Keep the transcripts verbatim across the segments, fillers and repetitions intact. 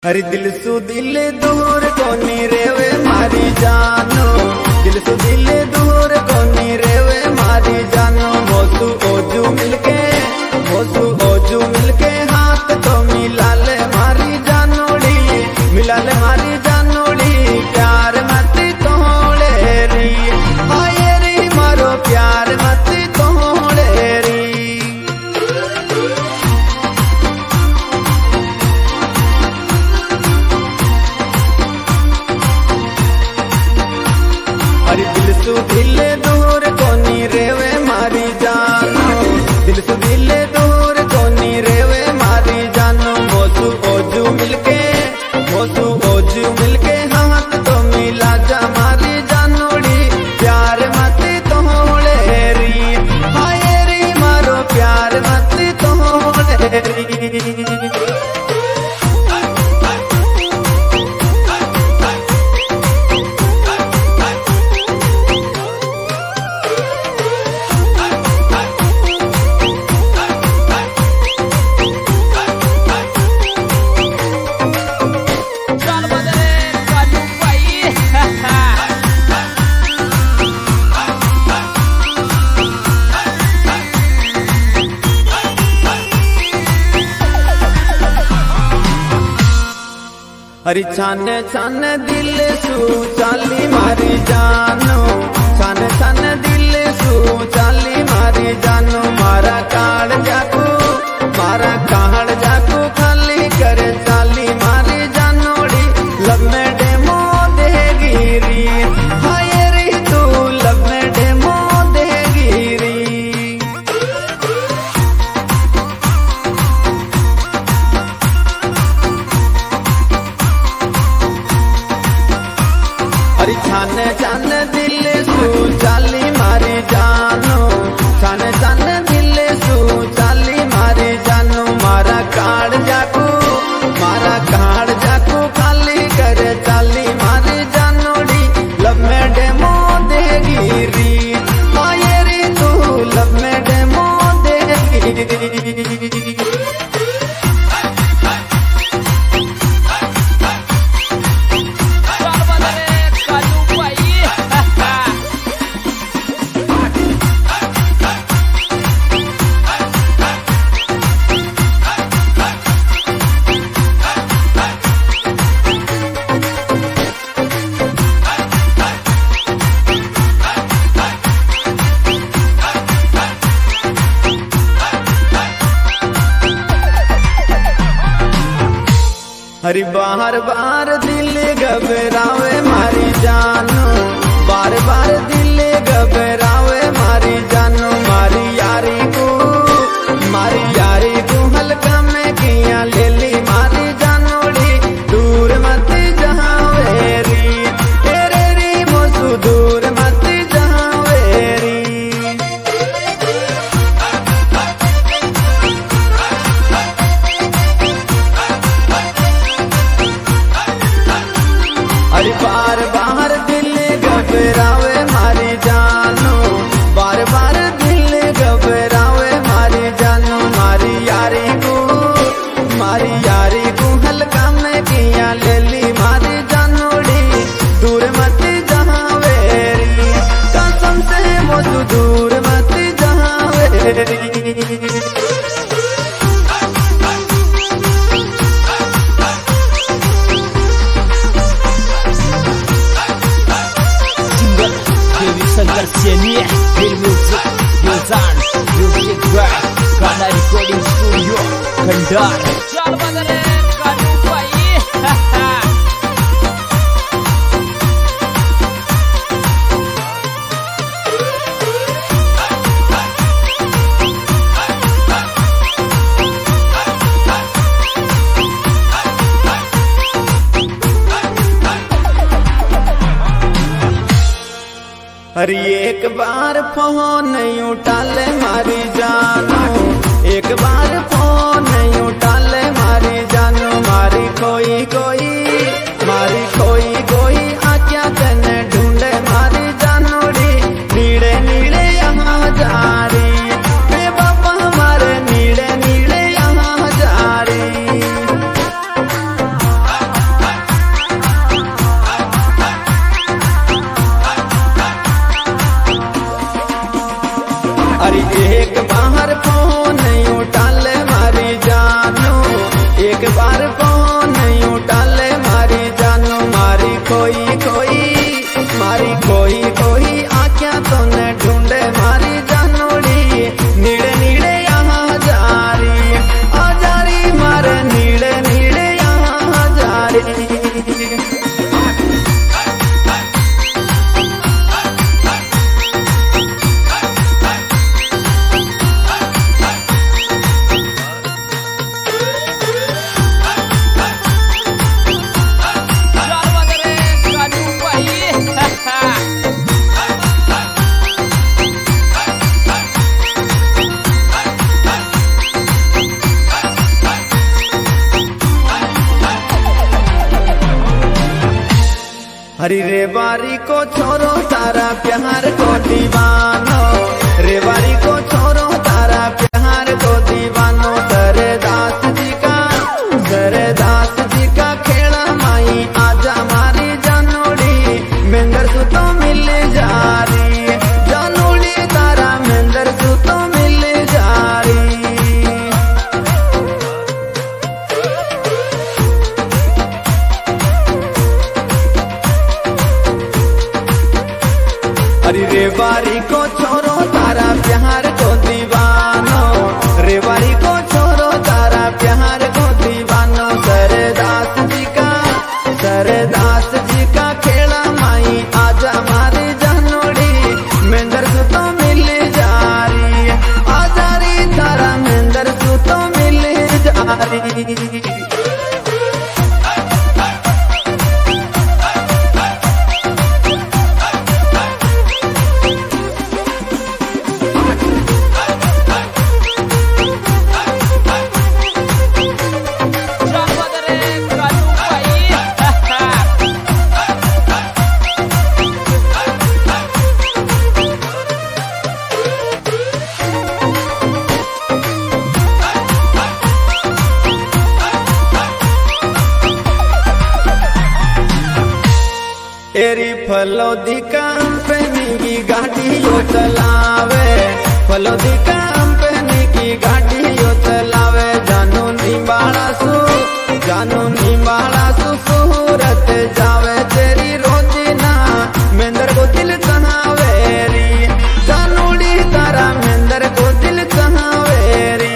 अरे दिल सु दिल दूर कोनी रेवे मारी जानो, दिल सु दिल दूर कोनी रेवे मारी जानो। मोसू ओजू मिलके मोसू ओजू मिलके हाथ तो मिला ले मारी जानोड़ी, मिला ले मारी जानोड़ी। प्यार मत तोड़े री, हाय री मारो प्यार मत तोड़े री। अरे दिल सु दिल दूर कोनी रेवे मारी जानो, दिल सु दिल दूर कोनी रेवे मारी जानो। मोसू ओजू मिलके मोसू ओजू मिलके हाथ तो मिला जा मारी जानोड़ी। प्यार मत तोड़े री, हाय री मारो प्यार मत तोड़े री। अरे छान छान दिल सु चाली मारी जानो, छान छान दिल सु चाली मारी जानो। मारा काड़ जाकू मारा काड़ जाकू खाली करे चाली मारी जानोड़ी। लब में डेमो देगी री, हाय री तू लब में डेमो देगी री। अरे छान छान दिल सु चाली मारी जानो, छान छान दिल सु चाली मारी जानो। मारा काड़ जाकू मारा काड़ जाकू खाली करे चाली मारी जानोड़ी। लब में डेमो देगी री, हाय री तू लब में डेमो देगी री। अरे बार बार दिल घबरावे मारी जानो, बार बार दिल घबरावे मारी जानो। मारी यारी को मारी यारी को हल्का में किया ले ली मारी जानोड़ी। दूर मत जावे री, तेरे री मोसू दूर मत जावे री। अरे बार बार दिल घबरावे मारी जानो, बार बार दिल घबरावे मारी जानो। मारी यारी को मारी यारी को हल्का में किया ले ली मारी जानोड़ी। दूर मत जावे री, कसम से मोसू दूर मत जावे री। Sangkar Senior Film Music Yozan Music by Kana Recording Studio Kendar. Chal badale kanu pai haha. अरे एक बार फोन उठा ले मारी जानो, एक बार फोन उठा ले मारी जानो। मारी कोई कोई मारी कोई कोई आज्ञा तेने ढूंढे मारी जानोड़ी। नीड़े नीड़े यहाँ जा रही रे बाबा हमारे, नीड़े नीड़े यहाँ जा रही। हरी रे बारी को छोरो तारा प्यार को दीवानो, रे बारी को छोरो तारा प्यार को दीवानो। सरदास जी का सरदास जी का खेड़ा माई आजा मारी जानोड़ी, मेंदर सु तो मिल जा रही जानोड़ी तारा मेंदर सु तो मिल जा रही। हरी रे बारी को छोरो तारा प्यार को दीवानो, रे बारी को छोरो तारा प्यार को दीवानो। सरदास जी का सरदास जी का खेड़ा माई आजा मारी जानोड़ी, मेंदर सु तो मिल जा रही आजा री तारा मेंदर सु तो मिल जा रही। एरी फलोदी कंपनी की गाड़ी यो चलावे, फलोदी कंपनी की गाड़ी यो चलावे। जानू निबाड़ा सु जानू निबाड़ा सु सूरत जावे, तेरी रोजीना मेंदर को दिल कहावे री जानूड़ी तारा मेंदर को दिल कहावे री।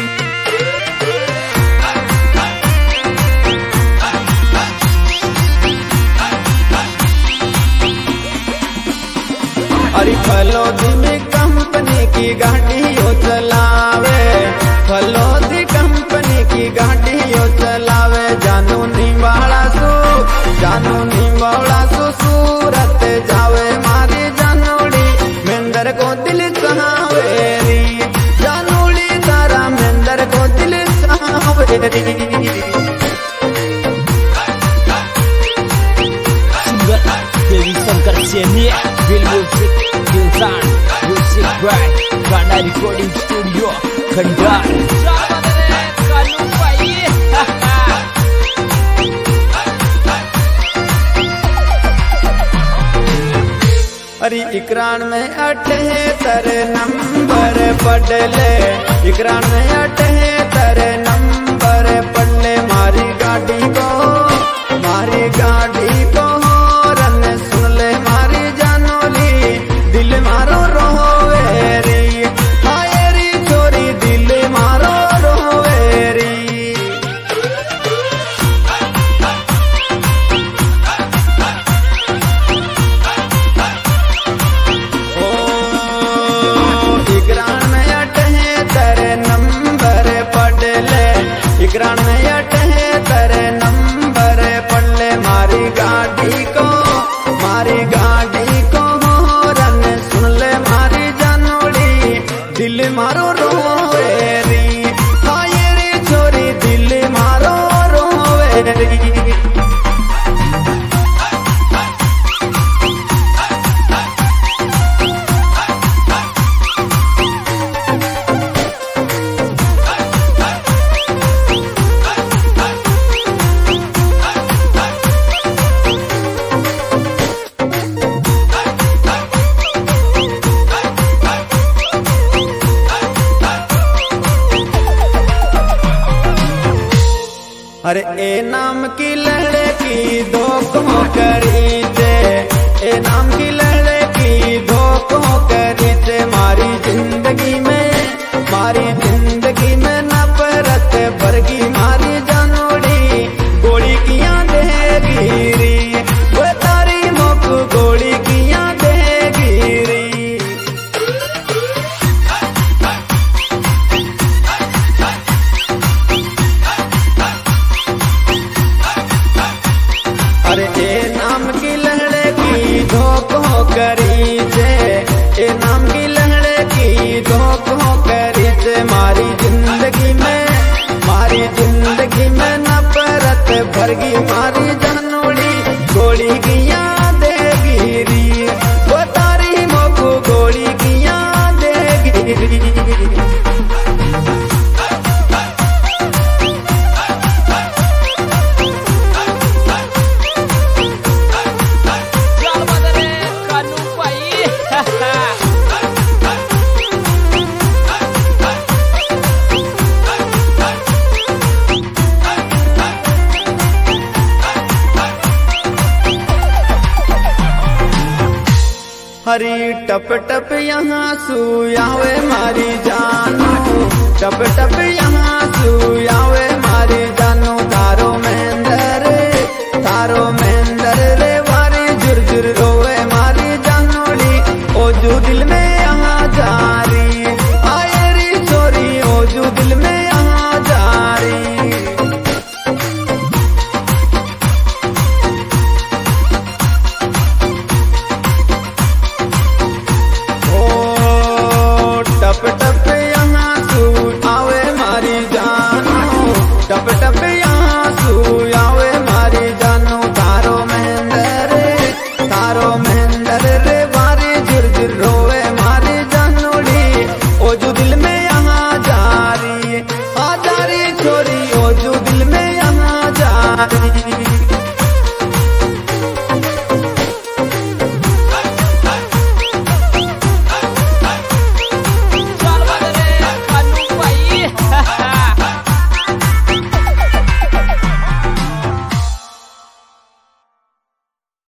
अरे फलोदी में कंपनी की गाड़ी यो चलावे, फलोदी कंपनी की गाड़ी यो चलावे। जानू निबाड़ा सु जानू निबाड़ा सु सूरत जावे, मारी जानोड़ी मेंदर को दिल कहावे री जानोड़ी तारा मेंदर को दिल कहावे री। Dewi Shankar Senior Will Music Gilzan Music by Kana Recording Studio Kandar। अरे इकरान में अठहत्तर नंबर पढ़ ले, इकरान में अठहत्तर नंबर पढ़ ले। मारी गाड़ी को मारी गाड़ी को दिल मारो रोवे री हाय री छोरी दिल मारो रोवे री। ओ इकरान में अठहत्तर नंबर पढ़ ले, इकरान में अठहत्तर नंबर पढ़ ले। मारी गाड़ी को मारी गाड़ी को दिल मारो रोवे री हाय रे छोरी दिल मारो रोवे री। अरे ए नाम की लड़की दो को करी थे, ए नाम की लड़की दो को करी थे। मारी जिंदगी में मारी जिंदगी में नफरत भरगी, मारी जानोड़ी गोली किया देगी री वो तारी मोक गोली किया देगी री। अरे ए नाम की लड़की धोखो करी थे, ए नाम की लड़की धोखो करी थे। मारी जिंदगी में मारी जिंदगी में नफरत भरगी, मारी जानोड़ी गोली किया गिरी वो तारी मोको गोली किया दे गिरी। हरी टप टप यहाँ सुयावे मारी जानू, टप टप यहाँ सुयावे मारी जानू, तारो